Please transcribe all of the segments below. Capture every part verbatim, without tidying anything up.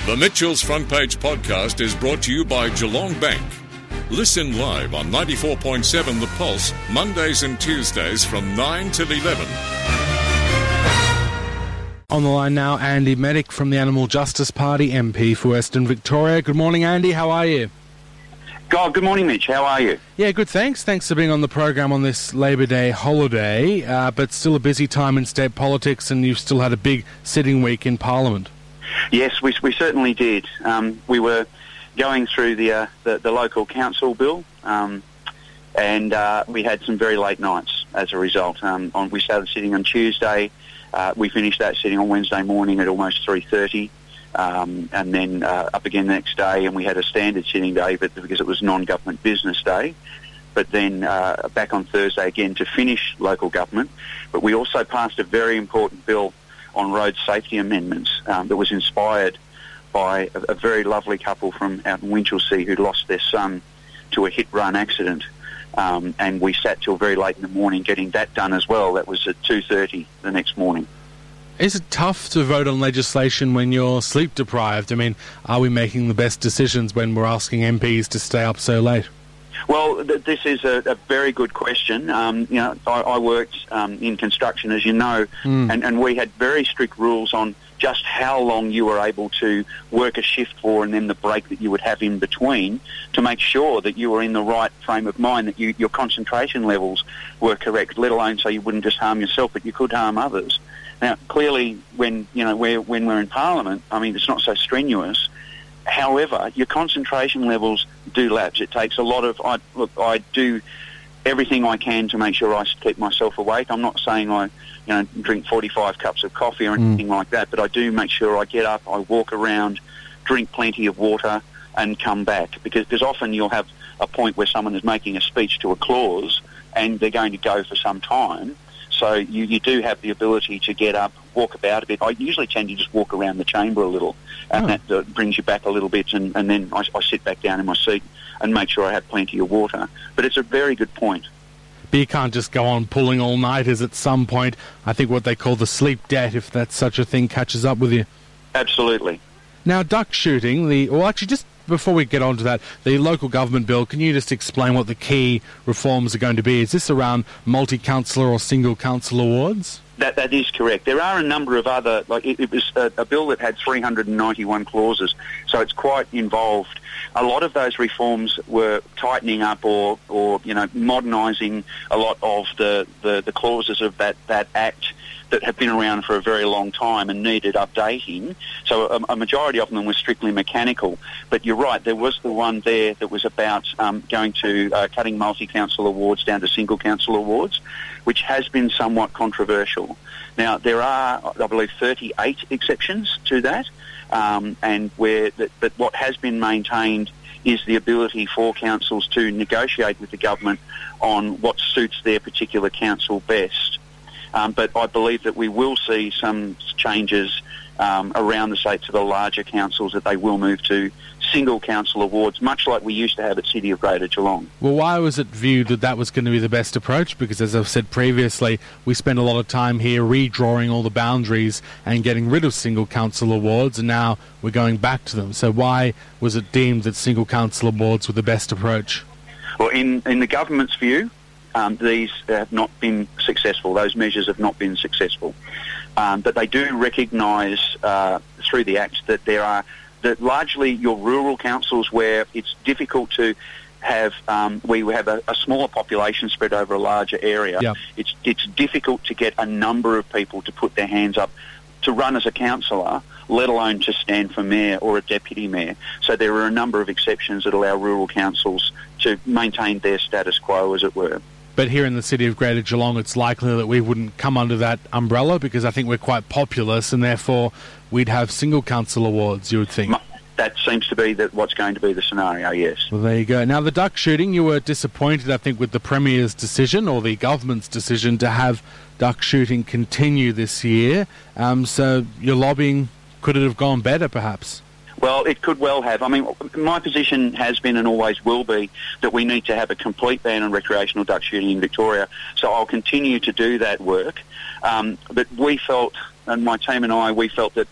The Mitchell's Front Page podcast is brought to you by Geelong Bank. Listen live on ninety-four point seven The Pulse, Mondays and Tuesdays from nine till eleven. On the line now, Andy Meddick from the Animal Justice Party, M P for Western Victoria. Good morning, Andy. How are you? God, good morning, Mitch. How are you? Yeah, good, thanks. Thanks for being on the program on this Labor Day holiday, uh, but still a busy time in state politics, and you've still had a big sitting week in Parliament. Yes, we, we certainly did. Um, we were going through the, uh, the the local council bill, um, and uh, we had some very late nights as a result. Um, on, we started sitting on Tuesday. Uh, we finished that sitting on Wednesday morning at almost three thirty, um, and then uh, up again the next day, and we had a standard sitting day but because it was non-government business day. But then uh, back on Thursday again to finish local government. But we also passed a very important bill on road safety amendments um, that was inspired by a, a very lovely couple from out in Winchelsea who lost their son to a hit-run accident. Um, and we sat till very late in the morning getting that done as well. That was at two thirty the next morning. Is it tough to vote on legislation when you're sleep-deprived? I mean, are we making the best decisions when we're asking M Ps to stay up so late? Well, th- this is a, a very good question. Um, you know, I, I worked um, in construction, as you know, mm. and, and we had very strict rules on just how long you were able to work a shift for and then the break that you would have in between to make sure that you were in the right frame of mind, that you, your concentration levels were correct, let alone so you wouldn't just harm yourself, but you could harm others. Now, clearly, when, you know, we're, when we're in Parliament, I mean, it's not so strenuous. However, your concentration levels do lapse. It takes a lot of... I, look, I do everything I can to make sure I keep myself awake. I'm not saying I, you know, drink forty-five cups of coffee or anything mm. like that, but I do make sure I get up, I walk around, drink plenty of water, and come back. Because, because often you'll have a point where someone is making a speech to a clause and they're going to go for some time. So you, you do have the ability to get up, walk about a bit. I usually tend to just walk around the chamber a little, and oh. that uh, brings you back a little bit, and, and then I, I sit back down in my seat and make sure I have plenty of water. But it's a very good point. But you can't just go on pulling all-nighters at some point. I think what they call the sleep debt, if that's such a thing, catches up with you. Absolutely. Now, duck shooting, the well, actually, just before we get on to that, the local government bill, can you just explain what the key reforms are going to be? Is this around multi-councillor or single-councillor wards? That that is correct. There are a number of other, like it, it was a, a bill that had three hundred ninety-one clauses, so it's quite involved. A lot of those reforms were tightening up or, or you know, modernising a lot of the, the, the clauses of that, that act that have been around for a very long time and needed updating. So a, a majority of them were strictly mechanical. But you're right, there was the one there that was about um, going to uh, cutting multi-council awards down to single-council awards, which has been somewhat controversial. Now, there are, I believe, thirty-eight exceptions to that, um, and where, the, but what has been maintained is the ability for councils to negotiate with the government on what suits their particular council best. Um, but I believe that we will see some changes um, around the state to the larger councils, that they will move to single council awards, much like we used to have at City of Greater Geelong. Well, why was it viewed that that was going to be the best approach? Because, as I've said previously, we spent a lot of time here redrawing all the boundaries and getting rid of single council awards, and now we're going back to them. So why was it deemed that single council awards were the best approach? Well, in, in the government's view, Um, these have not been successful. Those measures have not been successful. Um, but they do recognise uh, through the Act that there are that largely your rural councils where it's difficult to have, um, we have a, a smaller population spread over a larger area. Yep. It's, it's difficult to get a number of people to put their hands up to run as a councillor, let alone to stand for mayor or a deputy mayor. So there are a number of exceptions that allow rural councils to maintain their status quo, as it were. But here in the City of Greater Geelong, it's likely that we wouldn't come under that umbrella because I think we're quite populous, and therefore we'd have single council awards, you would think. That seems to be that what's going to be the scenario, yes. Well, there you go. Now, the duck shooting, you were disappointed, I think, with the Premier's decision or the government's decision to have duck shooting continue this year. Um, so your lobbying, could it have gone better, perhaps? Well, it could well have. I mean, my position has been and always will be that we need to have a complete ban on recreational duck shooting in Victoria. So I'll continue to do that work. Um, but we felt, and my team and I, we felt that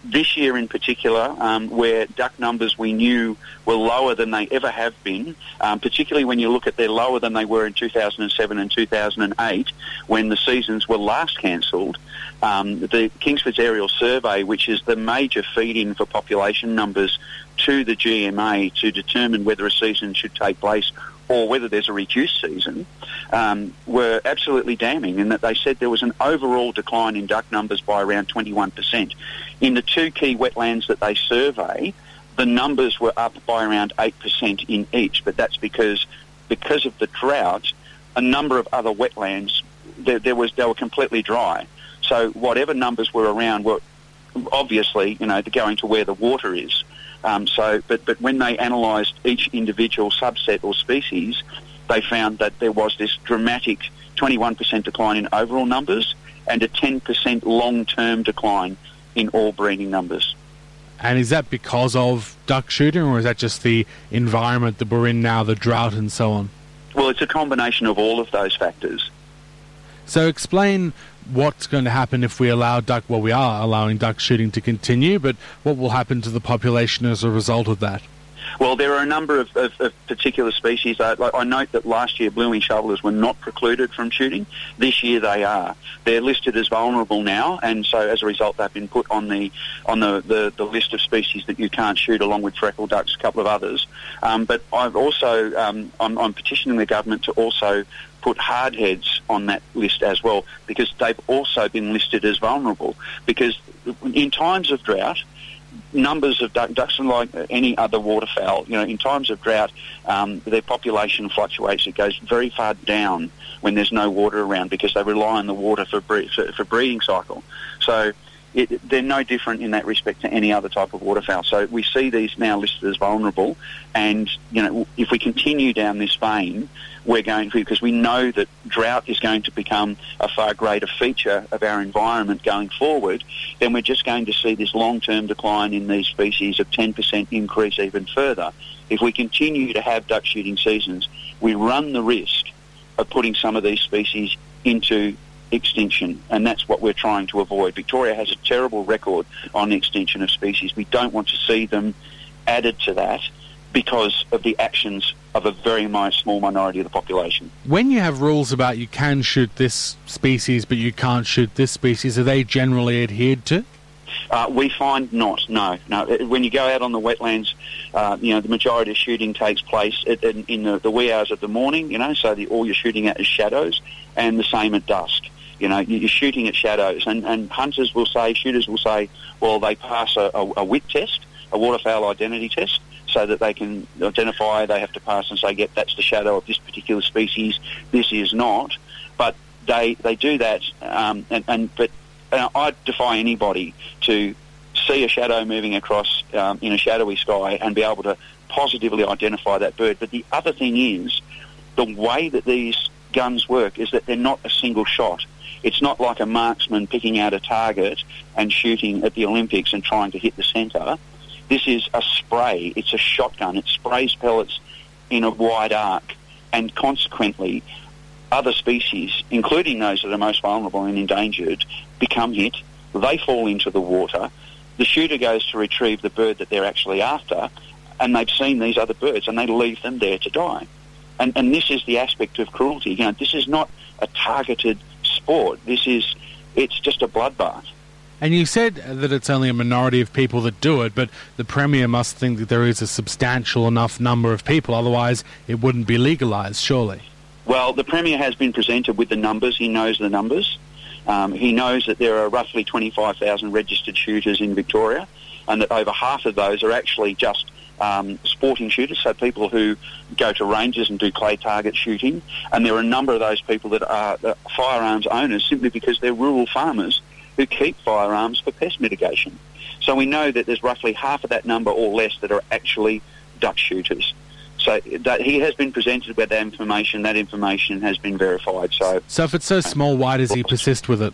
this year in particular, um, where duck numbers we knew were lower than they ever have been, um, particularly when you look at they're lower than they were in two thousand seven and two thousand eight, when the seasons were last cancelled. Um, the Kingsford's Aerial Survey, which is the major feed-in for population numbers to the G M A to determine whether a season should take place or whether there's a reduced season, um, were absolutely damning in that they said there was an overall decline in duck numbers by around twenty-one percent. In the two key wetlands that they survey, the numbers were up by around eight percent in each, but that's because because of the drought, a number of other wetlands, there, there was they were completely dry. So whatever numbers were around were obviously, you know, going to where the water is. Um, so, but, but when they analysed each individual subset or species, they found that there was this dramatic twenty-one percent decline in overall numbers and a ten percent long-term decline in all breeding numbers. And is that because of duck shooting, or is that just the environment that we're in now, the drought and so on? Well, it's a combination of all of those factors. So explain what's going to happen if we allow duck, well, we are allowing duck shooting to continue, but what will happen to the population as a result of that? Well, there are a number of, of, of particular species. I, like, I note that last year blue-winged shovelers were not precluded from shooting. This year they are. They're listed as vulnerable now, and so as a result they've been put on the on the, the, the list of species that you can't shoot, along with freckled ducks, a couple of others. Um, but I've also um, I'm, I'm petitioning the government to also put hardheads on that list as well, because they've also been listed as vulnerable. Because in times of drought, numbers of duck, ducks are like any other waterfowl. You know, in times of drought, um, their population fluctuates. It goes very far down when there's no water around, because they rely on the water for bre- for, for breeding cycle. So it, they're no different in that respect to any other type of waterfowl. So we see these now listed as vulnerable, and you know, if we continue down this vein, we're going to, because we know that drought is going to become a far greater feature of our environment going forward, then we're just going to see this long-term decline in these species of ten percent increase even further. If we continue to have duck shooting seasons, we run the risk of putting some of these species into extinction, and that's what we're trying to avoid. Victoria has a terrible record on the extinction of species. We don't want to see them added to that because of the actions of a very small minority of the population. When you have rules about you can shoot this species but you can't shoot this species, are they generally adhered to? Uh, we find not, no. no. When you go out on the wetlands, uh, you know, the majority of shooting takes place in, in the, the wee hours of the morning, you know, so the, all you're shooting at is shadows, and the same at dusk. You know, you're shooting at shadows, and, and hunters will say, shooters will say, well, they pass a, a, a W I T test, a waterfowl identity test, so that they can identify, they have to pass and say, yep, that's the shadow of this particular species, this is not. But they they do that, um, and, and but uh, I defy anybody to see a shadow moving across um, in a shadowy sky and be able to positively identify that bird. But the other thing is, the way that these guns work is that they're not a single shot. It's not like a marksman picking out a target and shooting at the Olympics and trying to hit the centre. This is a spray. It's a shotgun. It sprays pellets in a wide arc, and consequently other species, including those that are most vulnerable and endangered, become hit. They fall into the water. The shooter goes to retrieve the bird that they're actually after, and they've seen these other birds, and they leave them there to die. And, and this is the aspect of cruelty. You know, this is not a targeted sport. This is, it's just a bloodbath. And you said that it's only a minority of people that do it, but the Premier must think that there is a substantial enough number of people, otherwise it wouldn't be legalised, surely. Well, the Premier has been presented with the numbers. He knows the numbers. Um, he knows that there are roughly twenty-five thousand registered shooters in Victoria, and that over half of those are actually just um, sporting shooters, so people who go to ranges and do clay target shooting. And there are a number of those people that are uh, firearms owners simply because they're rural farmers who keep firearms for pest mitigation. So we know that there's roughly half of that number or less that are actually duck shooters. So that he has been presented with that information. That information has been verified. So, so if it's so small, why does he persist with it?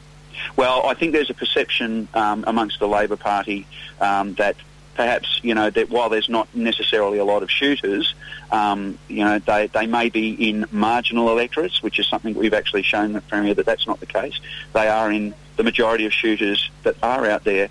Well, I think there's a perception um, amongst the Labor Party um, that perhaps, you know, that while there's not necessarily a lot of shooters, um, you know, they, they may be in marginal electorates, which is something we've actually shown the Premier that that's not the case. They are in the majority of shooters that are out there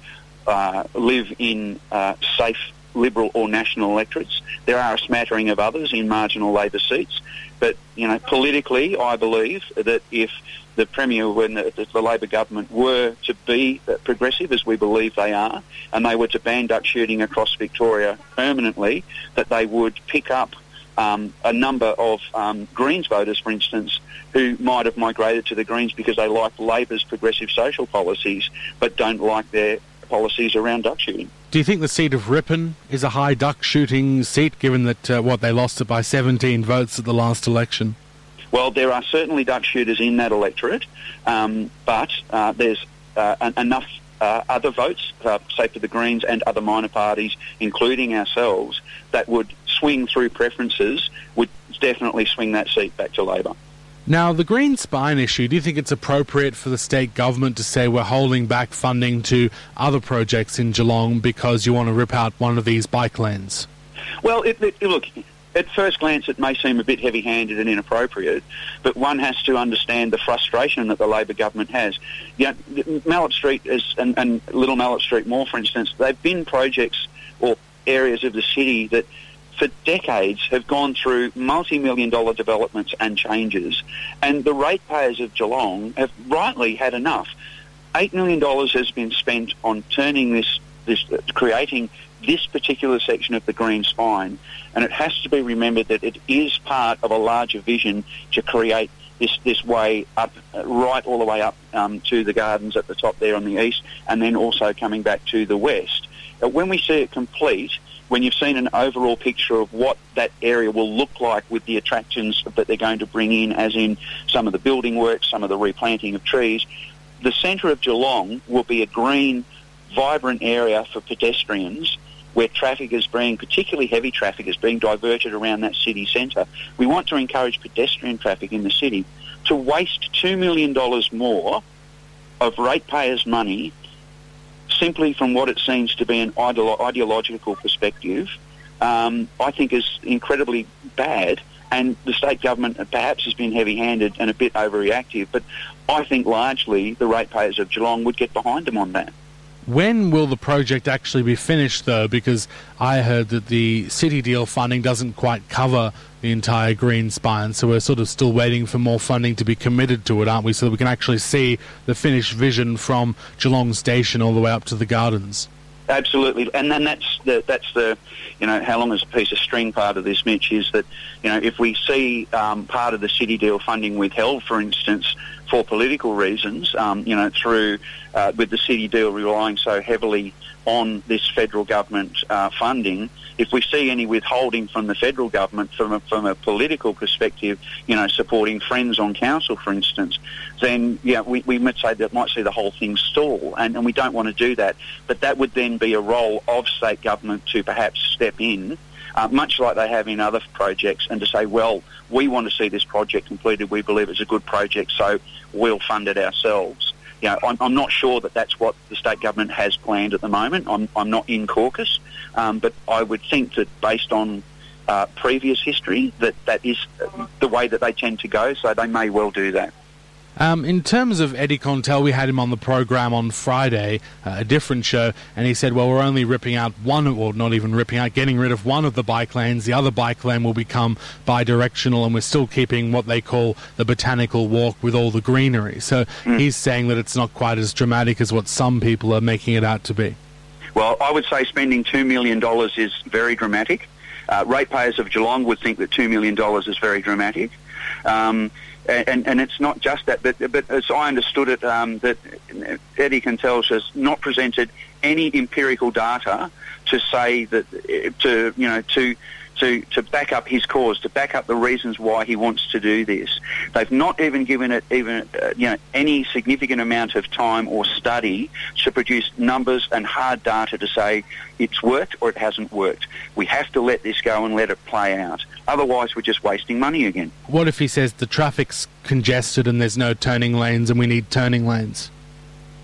uh, live in uh, safe Liberal or National electorates. There are a smattering of others in marginal Labor seats. But, you know, politically, I believe that if the Premier, when the, the Labor government were to be progressive, as we believe they are, and they were to ban duck shooting across Victoria permanently, that they would pick up um, a number of um, Greens voters, for instance, who might have migrated to the Greens because they like Labor's progressive social policies but don't like their policies around duck shooting. Do you think the seat of Ripon is a high duck shooting seat, given that, uh, what, they lost it by seventeen votes at the last election? Well, there are certainly duck shooters in that electorate, um, but uh, there's uh, en- enough uh, other votes, uh, say for the Greens and other minor parties, including ourselves, that would swing through preferences, would definitely swing that seat back to Labor. Now, the green spine issue, do you think it's appropriate for the state government to say we're holding back funding to other projects in Geelong because you want to rip out one of these bike lanes? Well, it, it, look, at first glance it may seem a bit heavy-handed and inappropriate, but one has to understand the frustration that the Labor government has. You know, Mallet Street is, and, and Little Mallet Street Mall, for instance, they've been projects or areas of the city that for decades have gone through multi-million dollar developments and changes, and the ratepayers of Geelong have rightly had enough. Eight million dollars has been spent on turning this, this, uh, creating this particular section of the Green Spine, and it has to be remembered that it is part of a larger vision to create this, this way up, uh, right all the way up um, to the gardens at the top there on the east, and then also coming back to the west. Uh, when we see it complete, when you've seen an overall picture of what that area will look like with the attractions that they're going to bring in, as in some of the building work, some of the replanting of trees, the centre of Geelong will be a green, vibrant area for pedestrians where traffic is being, particularly heavy traffic, is being diverted around that city centre. We want to encourage pedestrian traffic in the city. To waste two million dollars more of ratepayers' money simply from what it seems to be an ideolo- ideological perspective, um, I think is incredibly bad, and the state government perhaps has been heavy-handed and a bit overreactive, but I think largely the ratepayers of Geelong would get behind them on that. When will the project actually be finished, though? Because I heard that the City Deal funding doesn't quite cover the entire Green Spine, so we're sort of still waiting for more funding to be committed to it, aren't we, so that we can actually see the finished vision from Geelong Station all the way up to the gardens. Absolutely, and then that's the that's the you know how long is a piece of string part of this, Mitch, is that you know if we see um, part of the City Deal funding withheld, for instance, for political reasons, um, you know through uh, with the City Deal relying so heavily on this federal government uh, funding, if we see any withholding from the federal government from a, from a political perspective, you know, supporting Friends on council, for instance, then yeah, we, we might say that might see the whole thing stall, and, and we don't want to do that. But that would then be a role of state government to perhaps step in, uh, much like they have in other projects, and to say, well, we want to see this project completed. We believe it's a good project, so we'll fund it ourselves. You know, I'm, I'm not sure that that's what the state government has planned at the moment. I'm, I'm not in caucus, um, but I would think that based on uh, previous history, that that is the way that they tend to go, so they may well do that. Um, in terms of Eddie Contel, we had him on the program on Friday, uh, a different show, and he said, well, we're only ripping out one, or not even ripping out, getting rid of one of the bike lanes. The other bike lane will become bi-directional, and we're still keeping what they call the botanical walk with all the greenery. So mm. he's saying that it's not quite as dramatic as what some people are making it out to be. Well, I would say spending two million dollars is very dramatic. Uh, ratepayers of Geelong would think that two million dollars is very dramatic. Um, And, and it's not just that, but, but as I understood it, um, that Eddie Contel has not presented any empirical data to say that, to you know, to to to back up his cause, to back up the reasons why he wants to do this. They've not even given it even uh, you know any significant amount of time or study to produce numbers and hard data to say it's worked or it hasn't worked. We have to let this go and let it play out. Otherwise, we're just wasting money again. What if he says the traffic's congested and there's no turning lanes and we need turning lanes?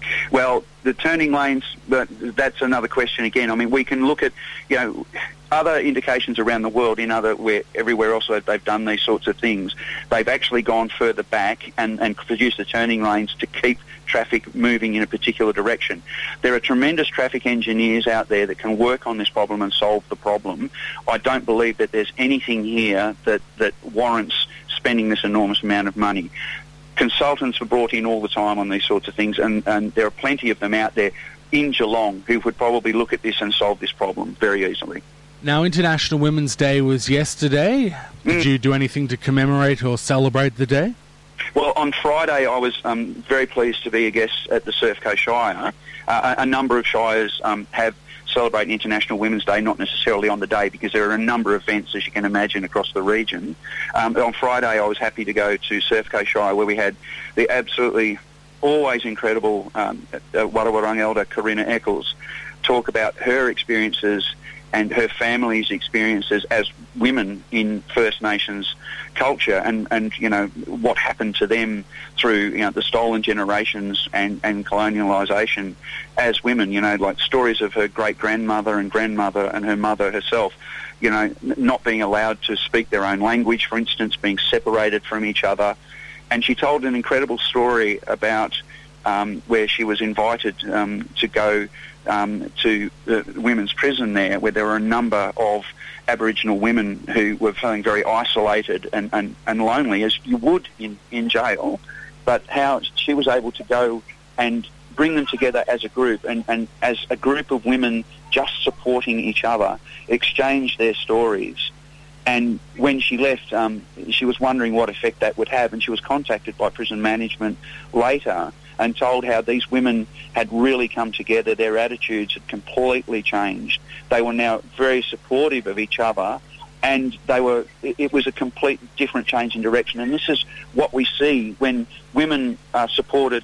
Well, the turning lanes, but that's another question again. I mean, we can look at, you know, other indications around the world in other, where everywhere else they've done these sorts of things. They've actually gone further back and, and produced the turning lanes to keep traffic moving in a particular direction. There are tremendous traffic engineers out there that can work on this problem and solve the problem. I don't believe that there's anything here that, that warrants spending this enormous amount of money. Consultants are brought in all the time on these sorts of things, and, and there are plenty of them out there in Geelong who would probably look at this and solve this problem very easily. Now, International Women's Day was yesterday. Did mm. you do anything to commemorate or celebrate the day? Well, on Friday I was um, very pleased to be a guest at the Surf Coast Shire. Uh, a, a number of shires um, have celebrated International Women's Day, not necessarily on the day, because there are a number of events, as you can imagine, across the region. Um, on Friday I was happy to go to Surf Coast Shire, where we had the absolutely always incredible um, uh, Warrawarang elder Corinna Eccles talk about her experiences and her family's experiences as women in First Nations culture, and, and you know, what happened to them through, you know, the stolen generations and, and colonialisation as women, you know, like stories of her great-grandmother and grandmother and her mother herself, you know, not being allowed to speak their own language, for instance, being separated from each other. And she told an incredible story about um, where she was invited um, to go Um, to the women's prison there, where there were a number of Aboriginal women who were feeling very isolated and, and, and lonely, as you would in, in jail, but how she was able to go and bring them together as a group, and, and as a group of women just supporting each other, exchange their stories. And when she left, um, she was wondering what effect that would have, and she was contacted by prison management later and told how these women had really come together. Their attitudes had completely changed. They were now very supportive of each other, and they were. It was a complete different change in direction. And this is what we see when women are supported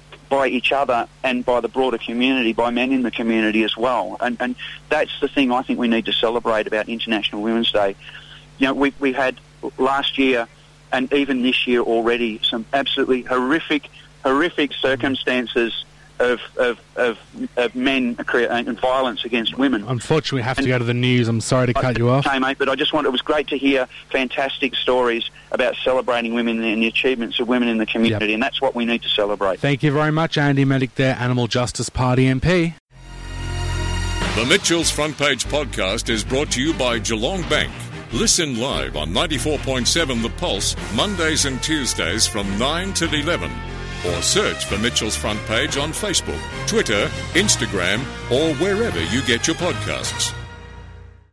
by each other and by the broader community, by men in the community as well. And, and that's the thing I think we need to celebrate about International Women's Day. You know, we we had last year and even this year already some absolutely horrific horrific circumstances of of, of, of men and violence against women. Unfortunately, we have to and go to the news. I'm sorry to cut I, you off. Okay, mate, but I just want, it was great to hear fantastic stories about celebrating women and the achievements of women in the community, yep. and that's what we need to celebrate. Thank you very much, Andy Medic there, Animal Justice Party M P. The Mitchell's Front Page podcast is brought to you by Geelong Bank. Listen live on ninety-four point seven The Pulse, Mondays and Tuesdays from nine till eleven. Or search for Mitchell's Front Page on Facebook, Twitter, Instagram, or wherever you get your podcasts.